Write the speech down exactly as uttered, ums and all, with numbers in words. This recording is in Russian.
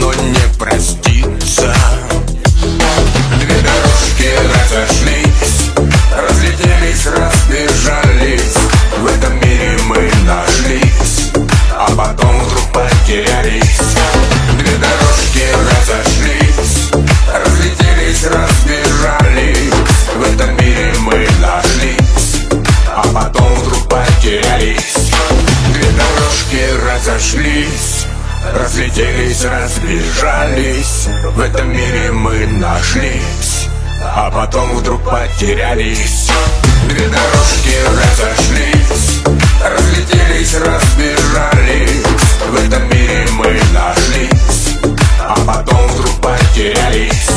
никто не простится. Две дорожки разошлись, разлетелись, разбежались. В этом мире мы нашлись, а потом вдруг потерялись. Две дорожки разошлись, разлетелись, разбежались. В этом мире мы нашлись, а потом вдруг потерялись. Две дорожки разошлись, разлетелись, разбежались. В этом мире мы нашлись, а потом вдруг потерялись. Две дорожки разошлись, разлетелись, разбежались. В этом мире мы нашлись, а потом вдруг потерялись.